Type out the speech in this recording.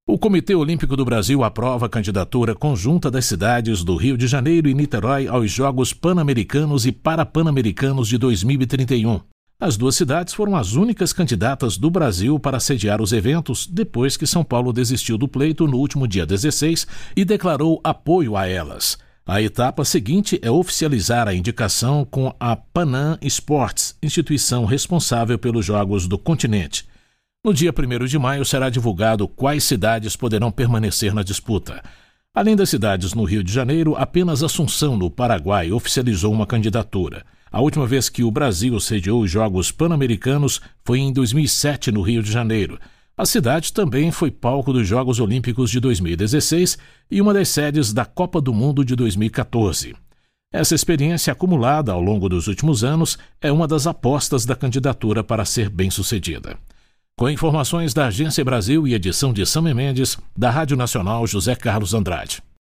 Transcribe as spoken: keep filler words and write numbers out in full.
O Comitê Olímpico do Brasil aprova a candidatura conjunta das cidades do Rio de Janeiro e Niterói aos Jogos Pan-Americanos e Parapan-Americanos de dois mil e trinta e um. As duas cidades foram as únicas candidatas do Brasil para sediar os eventos depois que São Paulo desistiu do pleito no último dia dezesseis e declarou apoio a elas. A etapa seguinte é oficializar a indicação com a Panam Sports, instituição responsável pelos Jogos do continente. No dia primeiro de maio será divulgado quais cidades poderão permanecer na disputa. Além das cidades no Rio de Janeiro, apenas Assunção, no Paraguai, oficializou uma candidatura. A última vez que o Brasil sediou os Jogos Pan-Americanos foi em dois mil e sete, no Rio de Janeiro. A cidade também foi palco dos Jogos Olímpicos de dois mil e dezesseis e uma das sedes da Copa do Mundo de dois mil e quatorze. Essa experiência acumulada ao longo dos últimos anos é uma das apostas da candidatura para ser bem-sucedida. Com informações da Agência Brasil e edição de Sam Mendes, da Rádio Nacional José Carlos Andrade.